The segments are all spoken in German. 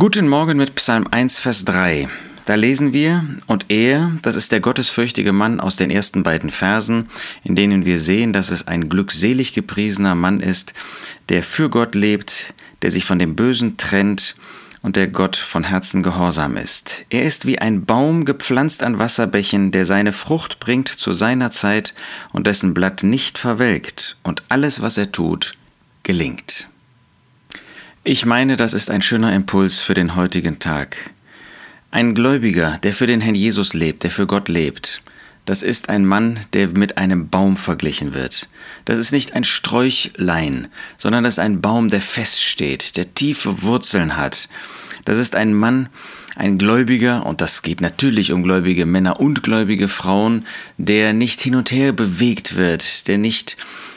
Guten Morgen mit Psalm 1, Vers 3. Da lesen wir, und er, das ist der gottesfürchtige Mann aus den ersten beiden Versen, in denen wir sehen, dass es ein glückselig gepriesener Mann ist, der für Gott lebt, der sich von dem Bösen trennt und der Gott von Herzen gehorsam ist. Er ist wie ein Baum gepflanzt an Wasserbächen, der seine Frucht bringt zu seiner Zeit und dessen Blatt nicht verwelkt, und alles, was er tut, gelingt. Ich meine, das ist ein schöner Impuls für den heutigen Tag. Ein Gläubiger, der für den Herrn Jesus lebt, der für Gott lebt, das ist ein Mann, der mit einem Baum verglichen wird. Das ist nicht ein Sträuchlein, sondern das ist ein Baum, der feststeht, der tiefe Wurzeln hat. Das ist ein Mann, ein Gläubiger, und das geht natürlich um gläubige Männer und gläubige Frauen, der nicht hin und her bewegt wird, der nicht,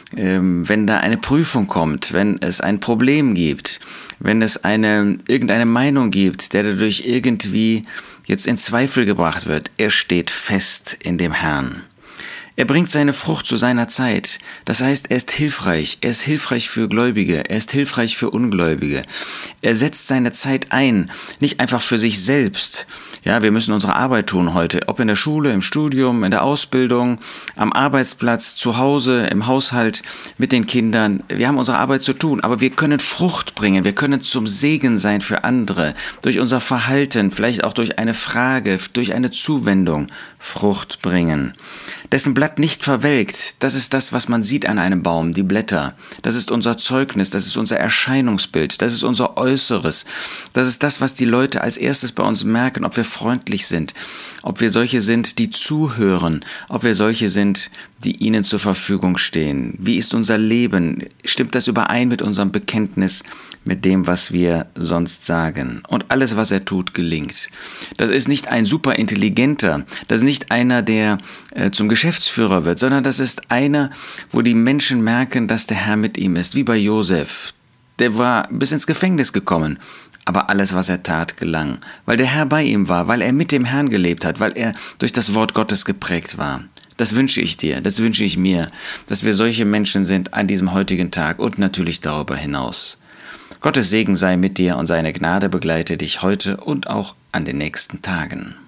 wenn da eine Prüfung kommt, wenn es ein Problem gibt, wenn es irgendeine Meinung gibt, der dadurch irgendwie jetzt in Zweifel gebracht wird, er steht fest in dem Herrn. Er bringt seine Frucht zu seiner Zeit. Das heißt, er ist hilfreich. Er ist hilfreich für Gläubige. Er ist hilfreich für Ungläubige. Er setzt seine Zeit ein, nicht einfach für sich selbst. Ja, wir müssen unsere Arbeit tun heute, ob in der Schule, im Studium, in der Ausbildung, am Arbeitsplatz, zu Hause, im Haushalt, mit den Kindern. Wir haben unsere Arbeit zu tun, aber wir können Frucht bringen. Wir können zum Segen sein für andere. Durch unser Verhalten, vielleicht auch durch eine Frage, durch eine Zuwendung Frucht bringen. Dessen Blatt nicht verwelkt, das ist das, was man sieht an einem Baum, die Blätter. Das ist unser Zeugnis, das ist unser Erscheinungsbild, das ist unser Äußeres. Das ist das, was die Leute als erstes bei uns merken, ob wir freundlich sind, ob wir solche sind, die zuhören, ob wir solche sind, die ihnen zur Verfügung stehen. Wie ist unser Leben? Stimmt das überein mit unserem Bekenntnis, mit dem, was wir sonst sagen? Und alles, was er tut, gelingt. Das ist nicht ein superintelligenter, das ist nicht einer, der zum Geschäftsführer wird, sondern das ist einer, wo die Menschen merken, dass der Herr mit ihm ist, wie bei Josef. Der war bis ins Gefängnis gekommen, aber alles, was er tat, gelang, weil der Herr bei ihm war, weil er mit dem Herrn gelebt hat, weil er durch das Wort Gottes geprägt war. Das wünsche ich dir, das wünsche ich mir, dass wir solche Menschen sind an diesem heutigen Tag und natürlich darüber hinaus. Gottes Segen sei mit dir und seine Gnade begleite dich heute und auch an den nächsten Tagen.